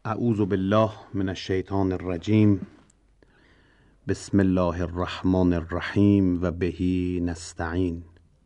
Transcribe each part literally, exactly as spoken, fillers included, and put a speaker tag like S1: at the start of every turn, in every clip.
S1: اعوذ بالله من الشیطان الرجیم. بسم الله الرحمن الرحیم و بهی نستعین.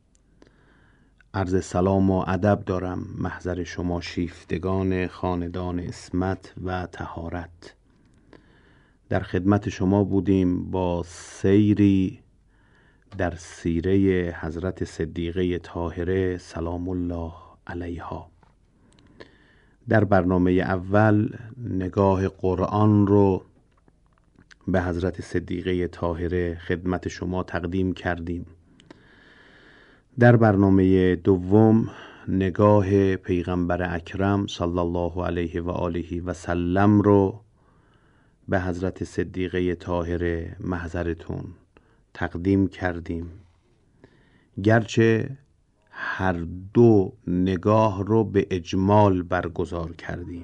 S1: عرض سلام و ادب دارم محضر شما شیفتگان خاندان عصمت و طهارت. در خدمت شما بودیم با سیری در سیره حضرت صدیقه طاهره سلام الله علیها. در برنامه اول نگاه قرآن رو به حضرت صدیقه طاهره خدمت شما تقدیم کردیم. در برنامه دوم نگاه پیغمبر اکرم صلی الله علیه و آله و سلم رو به حضرت صدیقه طاهره محضرتون تقدیم کردیم، گرچه هر دو نگاه رو به اجمال برگزار کردیم.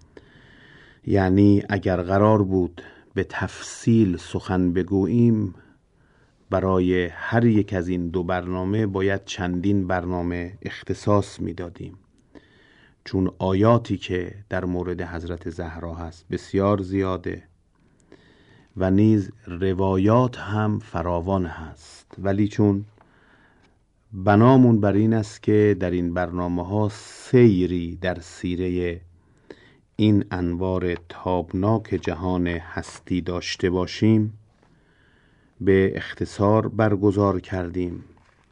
S1: یعنی اگر قرار بود به تفصیل سخن بگوییم، برای هر یک از این دو برنامه باید چندین برنامه اختصاص میدادیم، چون آیاتی که در مورد حضرت زهرا هست بسیار زیاده و نیز روایات هم فراوان هست. ولی چون بنامون بر این است که در این برنامه ها سیری در سیره این انوار تابناک جهان هستی داشته باشیم، به اختصار برگزار کردیم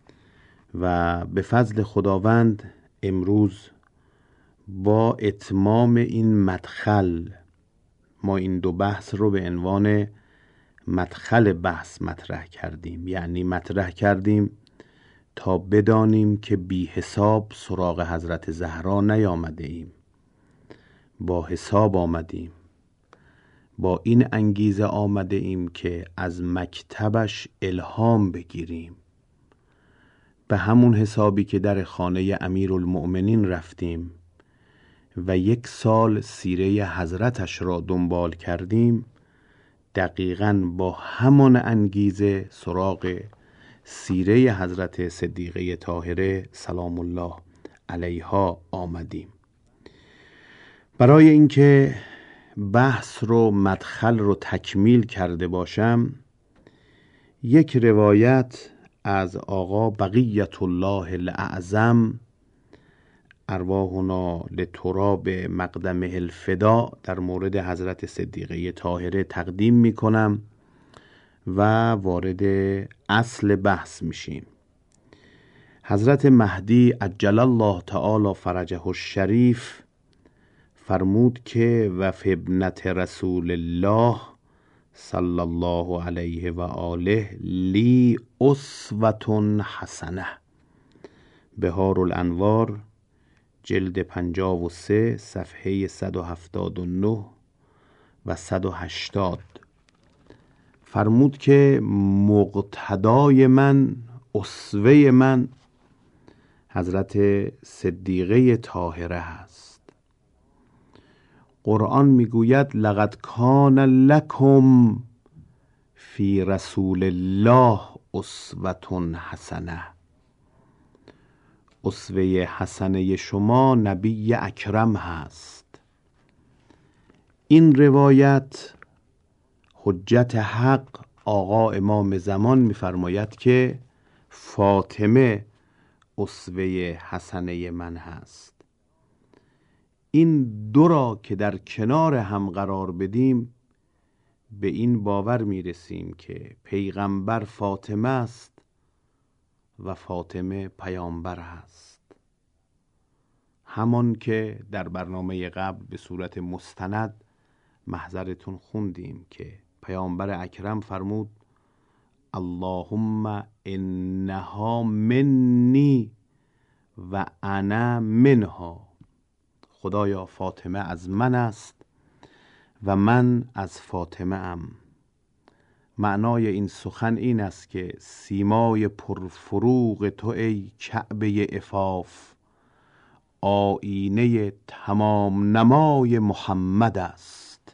S1: و به فضل خداوند امروز با اتمام این مدخل ما این دو بحث رو به عنوان مدخل بحث مطرح کردیم. یعنی مطرح کردیم تا بدانیم که بی حساب سراغ حضرت زهرا نیامده ایم، با حساب آمدیم، با این انگیزه آمده ایم که از مکتبش الهام بگیریم، به همون حسابی که در خانه امیرالمؤمنین رفتیم و یک سال سیره حضرتش را دنبال کردیم، دقیقاً با همان انگیزه سراغ سیره حضرت صدیقه طاهره سلام الله علیها آمدیم. برای اینکه بحث رو مدخل رو تکمیل کرده باشم، یک روایت از آقا بقیت الله الاعظم ارواحنا لتراب مقدمه الفدا در مورد حضرت صدیقه طاهره تقدیم می کنم و وارد اصل بحث میشیم. حضرت مهدی عجل الله تعالی فرجه الشریف فرمود که و فی ابنت رسول الله صلی الله علیه و آله لی اسوة حسنه. بهار الانوار جلد پنجاه و سه صفحه صد و هفتاد و نه و صد و هشتاد فرمود که مقتدای من، اسوه من حضرت صدیقه طاهره هست. قرآن میگوید لقد کان لکم فی رسول الله اسوة حسنه. اسوه حسنه شما نبی اکرم هست. این روایت حجت حق آقا امام زمان میفرماید که فاطمه اسوه حسنه من هست. این دو را که در کنار هم قرار بدیم، به این باور میرسیم که پیغمبر فاطمه است و فاطمه پیامبر هست. همان که در برنامه قبل به صورت مستند محضرتون خوندیم که پیامبر اکرم فرمود اللهم انها منی و انا منها. خدایا فاطمه از من است و من از فاطمه ام. معنای این سخن این است که سیمای پرفروغ تو ای کعبه عفاف آینه تمام نمای محمد است.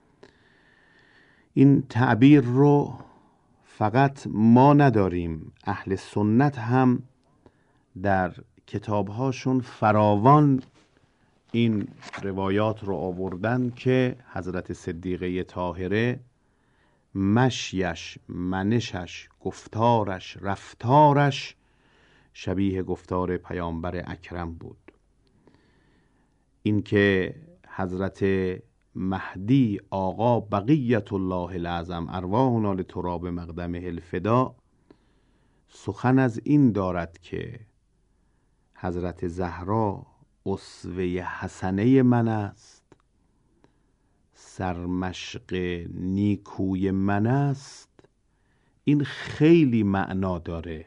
S1: این تعبیر رو فقط ما نداریم، اهل سنت هم در کتابهاشون فراوان این روایات رو آوردن که حضرت صدیقه طاهره مشیش، منشش، گفتارش، رفتارش شبیه گفتار پیامبر اکرم بود. این که حضرت مهدی آقا بقیت الله الاعظم ارواحنا لتراب مقدمه الفدا سخن از این دارد که حضرت زهرا اسوه حسنه من است، سرمشق نیکوی من است. این خیلی معنا داره.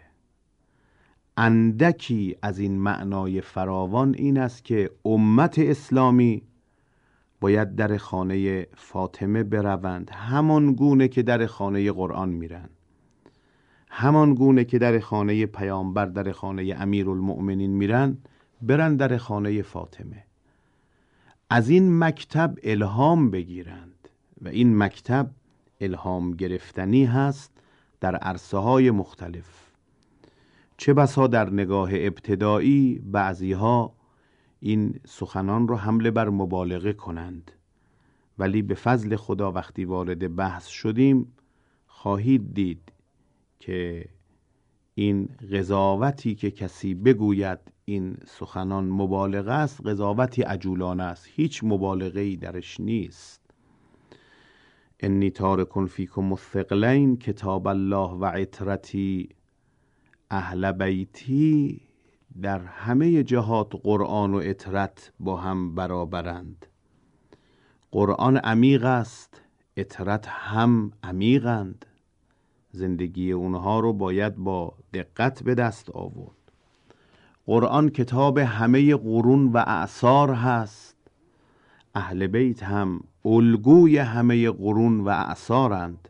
S1: اندکی از این معنای فراوان این است که امت اسلامی باید در خانه فاطمه بروند، همان گونه که در خانه قرآن میرن، همان گونه که در خانه پیامبر، در خانه امیرالمؤمنین میرن، برن در خانه فاطمه، از این مکتب الهام بگیرند. و این مکتب الهام گرفتنی هست در عرصه های مختلف. چه بسا در نگاه ابتدایی بعضی ها این سخنان رو حمله بر مبالغه کنند، ولی به فضل خدا وقتی وارد بحث شدیم خواهید دید که این قضاوتی که کسی بگوید این سخنان مبالغه است، قضاوتی عجولانه است، هیچ مبالغه‌ای درش نیست. انی تارک فیکم الثقلین کتاب الله و عترتی اهل بیتی. در همه جهات قرآن و عترت با هم برابرند. قرآن عمیق است، عترت هم عمیقند. زندگی اونها رو باید با دقت به دست آورد. قرآن کتاب همه قرون و اعصار هست. اهل بیت هم الگوی همه قرون و اعصارند.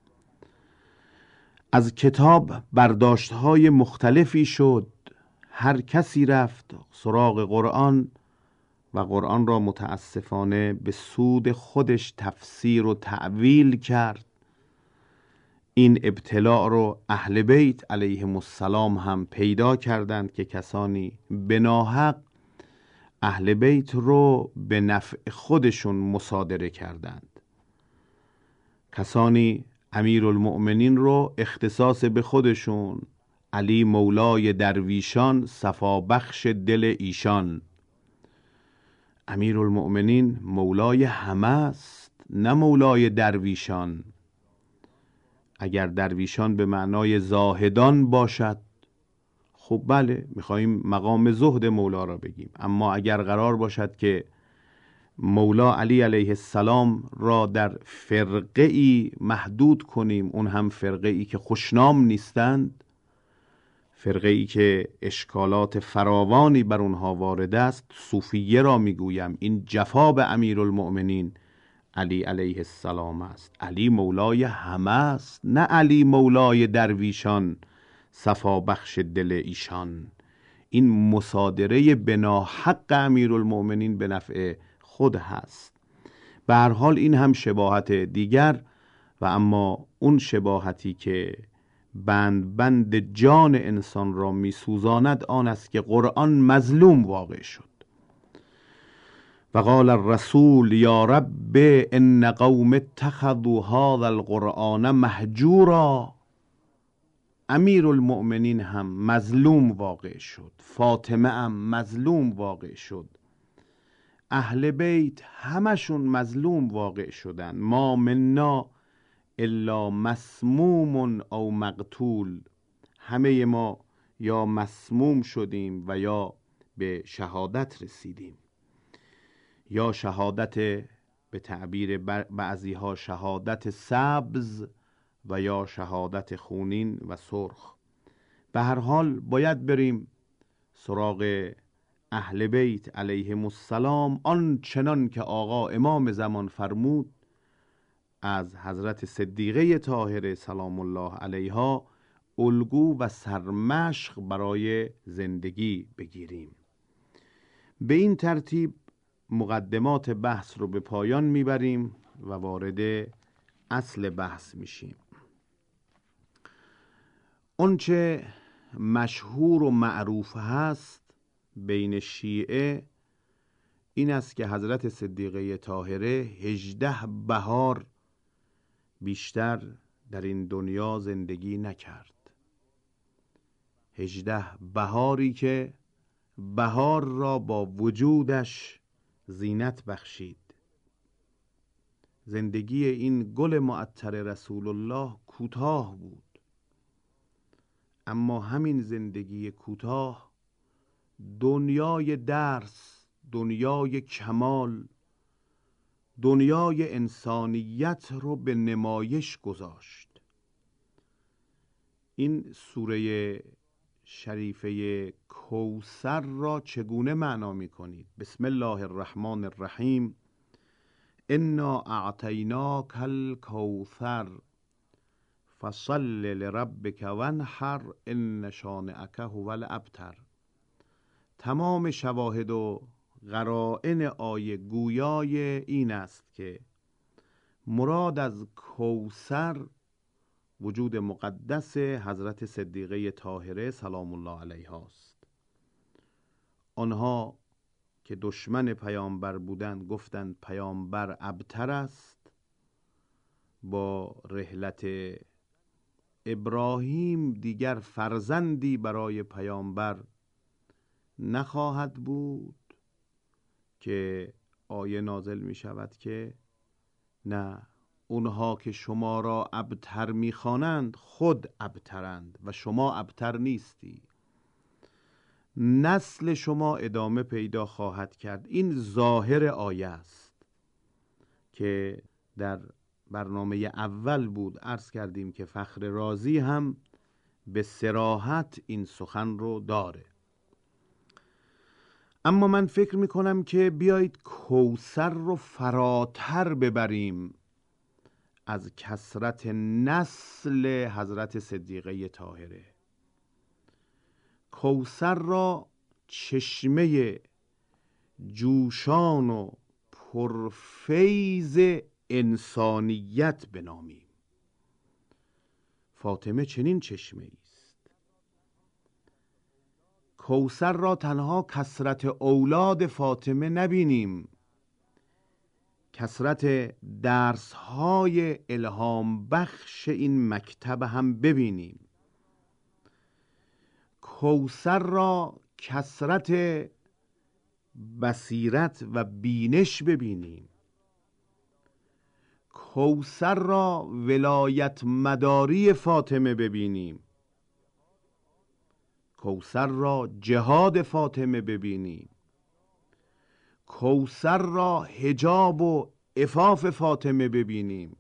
S1: از کتاب برداشت‌های مختلفی شد، هر کسی رفت سراغ قرآن و قرآن را متاسفانه به سود خودش تفسیر و تعویل کرد. این ابتلاع رو اهل بیت علیهم السلام هم پیدا کردند که کسانی به ناحق اهل بیت رو به نفع خودشون مصادره کردند. کسانی امیرالمؤمنین رو اختصاص به خودشون، علی مولای درویشان صفا بخش دل ایشان. امیرالمؤمنین مولای همه است، نه مولای درویشان. اگر درویشان به معنای زاهدان باشد خب بله، میخواییم مقام زهد مولا را بگیم، اما اگر قرار باشد که مولا علی علیه السلام را در فرقه ای محدود کنیم، اون هم فرقه ای که خوشنام نیستند، فرقه ای که اشکالات فراوانی بر اونها وارد است، صوفیه را میگویم، این جفا به امیرالمؤمنین علی علیه السلام است. علی مولای همه است، نه علی مولای درویشان صفا بخش دل ایشان. این مصادره بنا حق امیرالمؤمنین به نفع خود هست. به هر حال این هم شباهت دیگر، و اما اون شباهتی که بند بند جان انسان را می سوزاند آن است که قرآن مظلوم واقع شد. و قال الرسول یا رب ان قوم اتخذوا هذا القرآن مهجورا. امیرالمؤمنین هم مظلوم واقع شد، فاطمه هم مظلوم واقع شد، اهل بیت همشون مظلوم واقع شدن. ما منا الا مسموم او مقتول. همه ما یا مسموم شدیم و یا به شهادت رسیدیم، یا شهادت به تعبیر بعضی ها شهادت سبز و یا شهادت خونین و سرخ. به هر حال باید بریم سراغ اهل بیت علیهم السلام، آن چنان که آقا امام زمان فرمود از حضرت صدیقه طاهره سلام الله علیها الگو و سرمشق برای زندگی بگیریم. به این ترتیب مقدمات بحث رو به پایان میبریم و وارد اصل بحث میشیم. اونچه مشهور و معروف هست بین شیعه این است که حضرت صدیقه طاهره هجده بهار بیشتر در این دنیا زندگی نکرد. هجده بهاری که بهار را با وجودش زینت بخشید. زندگی این گل معطر رسول الله کوتاه بود، اما همین زندگی کوتاه دنیای درس، دنیای کمال، دنیای انسانیت رو به نمایش گذاشت. این سوره شریفه کوثر را چگونه معنا می کنید؟ بسم الله الرحمن الرحیم. انا اعطیناک الکوثر فصل لربک وانحر ان شانئک هو الابتر. تمام شواهد و قرائن آیه گویای این است که مراد از کوثر وجود مقدس حضرت صدیقه طاهره سلام الله علیها است. آنها که دشمن پیامبر بودند گفتند پیامبر ابتر است. با رحلت ابراهیم دیگر فرزندی برای پیامبر نخواهد بود که آیه نازل می شود که نه، اونها که شما را ابتر می خوانند خود ابترند و شما ابتر نیستی. نسل شما ادامه پیدا خواهد کرد. این ظاهر آیه است که در برنامه اول بود عرض کردیم که فخر رازی هم به صراحت این سخن رو داره. اما من فکر میکنم که بیایید کوثر رو فراتر ببریم از کثرت نسل حضرت صدیقه طاهره. کوثر را چشمه جوشان و پرفیض انسانیت بنامیم. فاطمه چنین چشمه است. کوثر را تنها کثرت اولاد فاطمه نبینیم، کثرت درس‌های الهام بخش این مکتب هم ببینیم. کوثر را کثرت بصیرت و بینش ببینیم. کوثر را ولایت مداری فاطمه ببینیم. کوثر را جهاد فاطمه ببینیم. کوثر را حجاب و عفاف فاطمه ببینیم.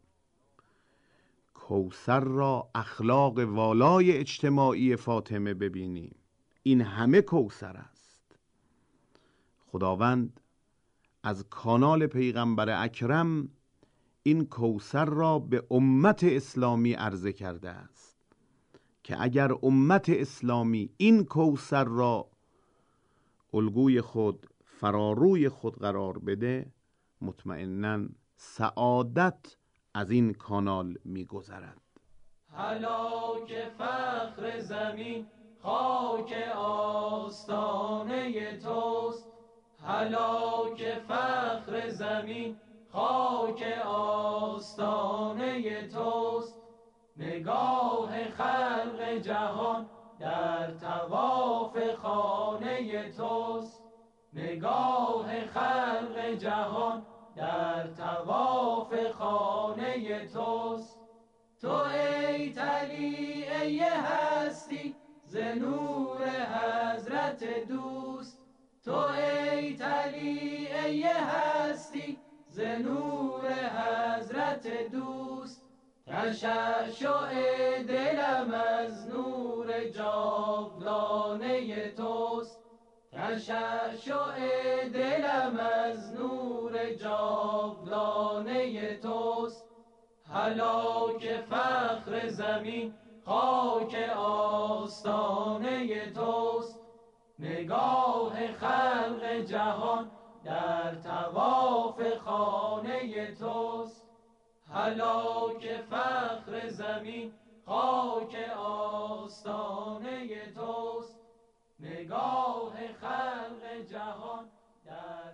S1: کوثر را اخلاق والای اجتماعی فاطمه ببینیم. این همه کوثر است. خداوند از کانال پیغمبر اکرم این کوثر را به امت اسلامی عرضه کرده است که اگر امت اسلامی این کوثر را الگوی خود، فراروی خود قرار بده، مطمئناً سعادت از این کانال می‌گذرد.
S2: هلاک فخر زمین خاک آستانه توست. هلاک فخر زمین خاک آستانه توست. نگاه خلق جهان در طواف خانه توست. نگاه خلق جهان در طواف خانه توست. تو ای طلیعه هستی ز نور حضرت دوست. تو ای طلیعه هستی ز نور حضرت دوست. تشعشع دلم از نور جاودانه توست. تشعشع دلم از نور جاودانه توست. هلاک فخر زمین خاک آستانه توست. نگاه خلق جهان در طواف خانه توست. هلاک فخر زمین خاک آستانه توست. نگاه خلق جهان در طواف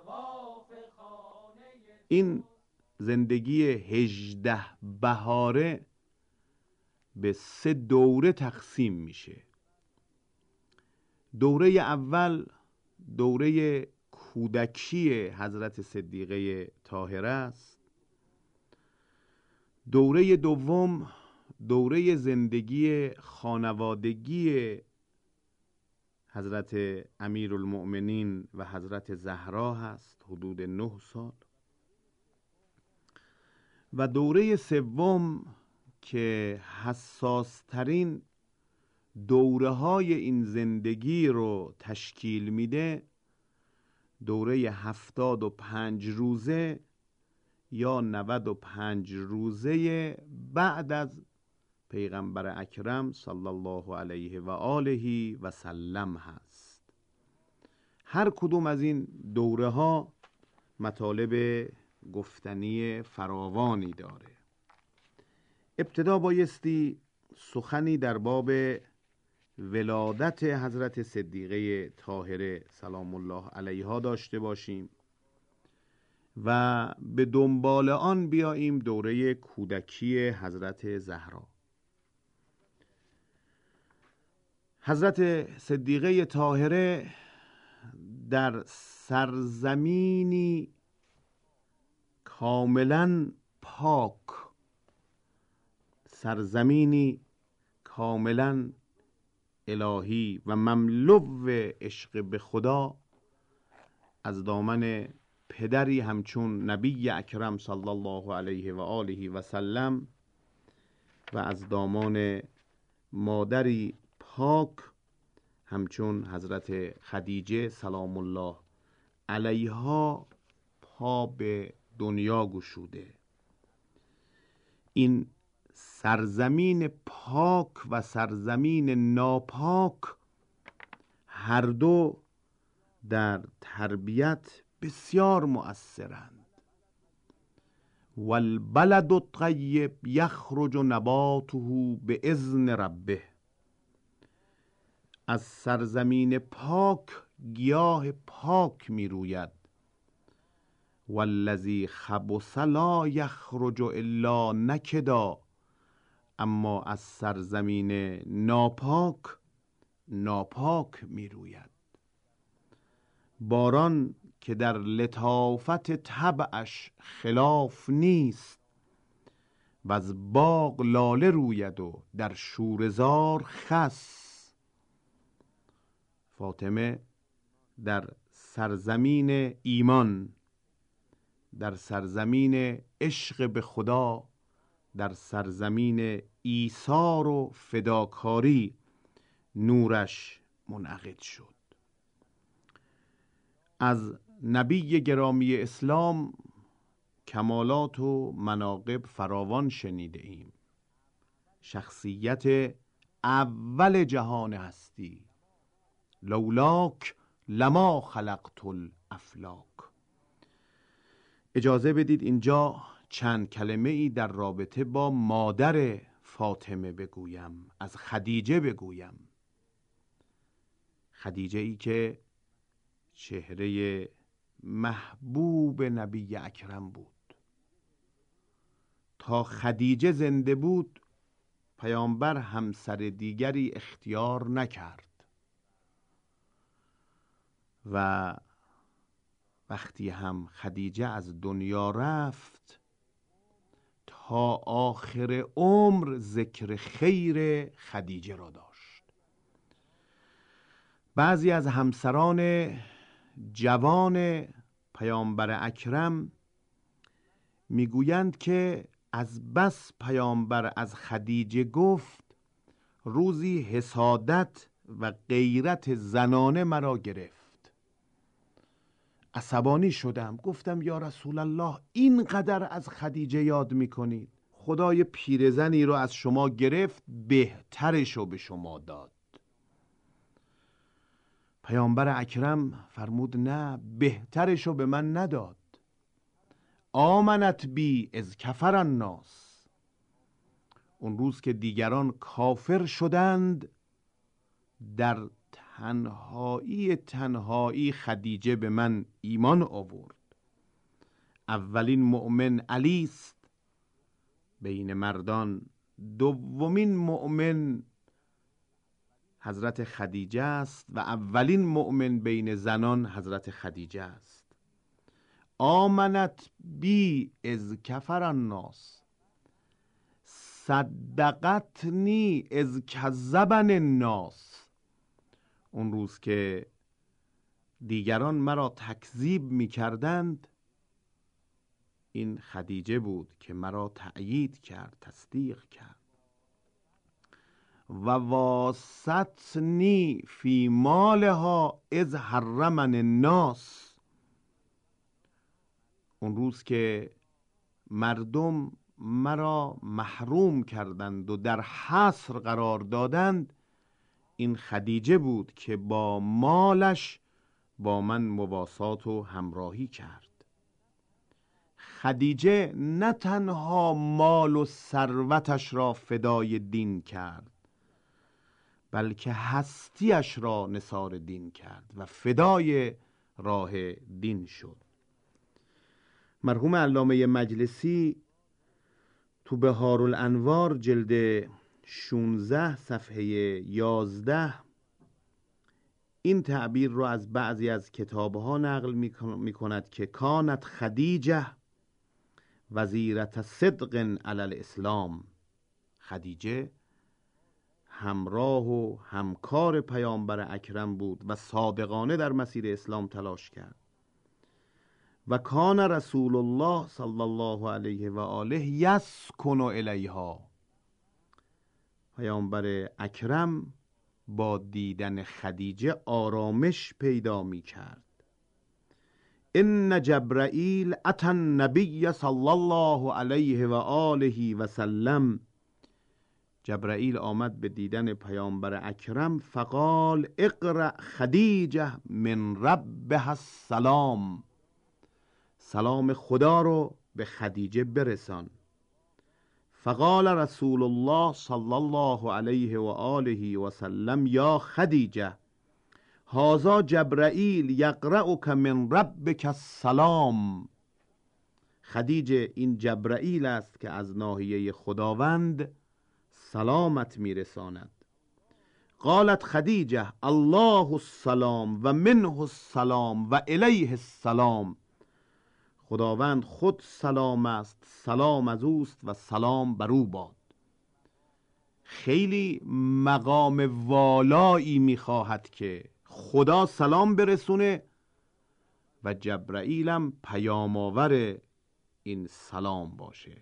S2: طواف خانه
S1: این زندگی هجده بهاره به سه دوره تقسیم میشه. دوره اول دوره کودکی حضرت صدیقه طاهره است. دوره دوم دوره زندگی خانوادگی حضرت امیرالمؤمنین و حضرت زهرا هست، حدود نه سال. و دوره سوم که حساس ترین دوره های این زندگی رو تشکیل میده، دوره هفتاد و پنج روزه یا نود و پنج روزه بعد از پیغمبر اکرم صلی الله علیه و آله و سلم هست. هر کدوم از این دوره ها مطالب گفتنی فراوانی داره. ابتدا بایستی سخنی در باب ولادت حضرت صدیقه طاهره سلام الله علیها داشته باشیم و به دنبال آن بیاییم دوره کودکی حضرت زهرا. حضرت صدیقه طاهره در سرزمینی کاملا پاک، سرزمینی کاملا الهی و مملو عشق به خدا از دامن پدری همچون نبی اکرم صلی الله علیه و آله و سلم و از دامان مادری پاک همچون حضرت خدیجه سلام الله علیها پا به دنیا گشوده. این سرزمین پاک و سرزمین ناپاک هر دو در تربیت بسیار مؤثرند. والبلد الطیب یخرج نباته باذن ربه. از سرزمین پاک گیاه پاک می روید. والذی خبث لا یخرج الا نکدا. اما از سرزمین ناپاک ناپاک می روید. باران که در لطافت طبعش خلاف نیست و از باغ لاله روید و در شورزار خس. فاطمه در سرزمین ایمان، در سرزمین عشق به خدا، در سرزمین ایثار و فداکاری نورش منعقد شد. از نبی گرامی اسلام کمالات و مناقب فراوان شنیده ایم. شخصیت اول جهان هستی. لولاک لما خلقت الافلاک. اجازه بدید اینجا چند کلمه ای در رابطه با مادر فاطمه بگویم، از خدیجه بگویم. خدیجه ای که چهره محبوب نبی اکرم بود. تا خدیجه زنده بود پیامبر همسر دیگری اختیار نکرد و وقتی هم خدیجه از دنیا رفت تا آخر عمر ذکر خیر خدیجه را داشت. بعضی از همسران جوان پیامبر اکرم میگویند که از بس پیامبر از خدیجه گفت روزی حسادت و غیرت زنانه مرا گرفت. عصبانی شدم، گفتم یا رسول الله اینقدر از خدیجه یاد میکنید؟ خدای پیرزنی رو از شما گرفت، بهترشو به شما داد. پیامبر اکرم فرمود نه، بهترشو به من نداد. آمنت بی از کفر الناس. اون روز که دیگران کافر شدند در تنهایی تنهایی خدیجه به من ایمان آورد. اولین مؤمن علی است بین مردان، دومین مؤمن حضرت خدیجه است و اولین مؤمن بین زنان حضرت خدیجه است. آمنت بی از کفر الناس، صدقتنی از کذبن الناس. اون روز که دیگران مرا تکذیب می کردند، این خدیجه بود که مرا تأیید کرد، تصدیق کرد. و واسطنی فی مالها از حرمن الناس. اون روز که مردم مرا محروم کردند و در حصر قرار دادند، این خدیجه بود که با مالش با من مواسات و همراهی کرد. خدیجه نه تنها مال و ثروتش را فدای دین کرد، بلکه هستیش را نثار دین کرد و فدای راه دین شد. مرحوم علامه مجلسی تو بهارالانوار جلد شانزده صفحه یازده این تعبیر را از بعضی از کتابها نقل می کند که کانت خدیجه وزیرت صدق علی الاسلام. خدیجه همراه و همکار پیامبر اکرم بود و صادقانه در مسیر اسلام تلاش کرد. و کان رسول الله صلی الله علیه و آله یسکن الیها. پیامبر اکرم با دیدن خدیجه آرامش پیدا می کرد. ان جبرائیل اتی النبی صلی الله علیه و آله و سلم. جبرائیل آمد به دیدن پیامبر اکرم، فقال اقرأ خدیجه من ربها السلام. سلام خدا رو به خدیجه برسان. فقال رسول الله صلی الله علیه و آله و سلم یا خدیجه هذا جبرائیل یقرأک من ربک السلام. خدیجه این جبرائیل است که از ناحیه خداوند سلامت میرساند. قالت خدیجه الله السلام و منه السلام و الیه السلام. خداوند خود سلام است، سلام از اوست و سلام بر او باد. خیلی مقام والایی میخواهد که خدا سلام برسونه و جبرائیلم پیام آور این سلام باشه.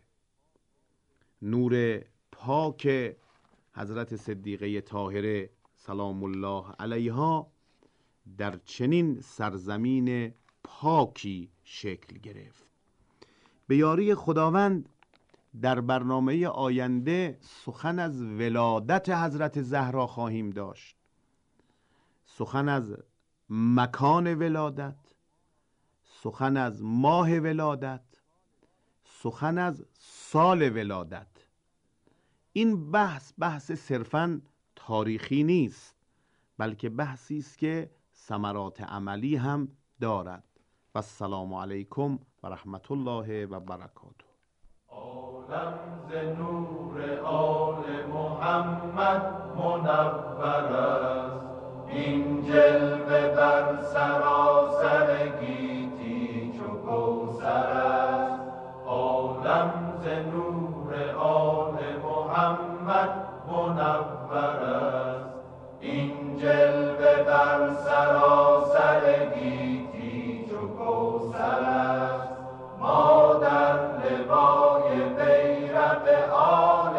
S1: نور پاک حضرت صدیقه طاهره سلام الله علیها در چنین سرزمین پاکی شکل گرفت. به یاری خداوند در برنامه آینده سخن از ولادت حضرت زهرا خواهیم داشت، سخن از مکان ولادت، سخن از ماه ولادت، سخن از سال ولادت. این بحث بحث صرفاً تاریخی نیست، بلکه بحثی است که ثمرات عملی هم دارد. و السلام علیکم و رحمت الله و برکاته.
S2: عالم ز نور آل محمد منور است، این جلوه بر سراسر گیتی چو کوثر است. عالم ز نور آل محمد منور است، این جلوه بر سراسر گیتی چو کوثر است. ما در لوای بیرق آل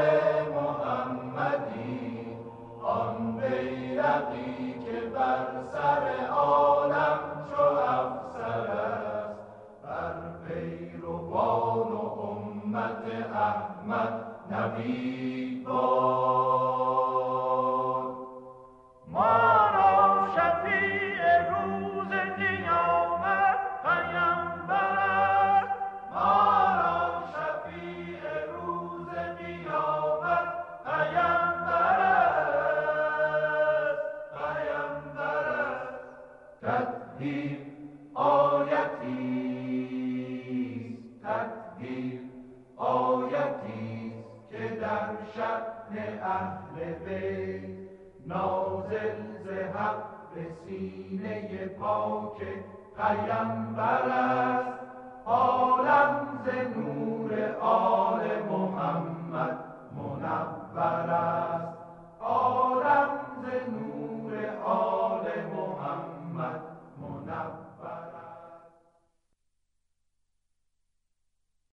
S2: محمدی، آن بیرقی که بر سر عالم چو افسر است. بر پیروان و امت احمد نوید باد. ما را شفیع روز قیامت پیامبر است، ما را شفیع روز قیامت پیامبر است، پیامبر دلیل آیتی که در شأن اهل بیت نازل ز حق به سینه پاک پیامبر است. عالم ز نور آل محمد منور است. عالم ز نور آل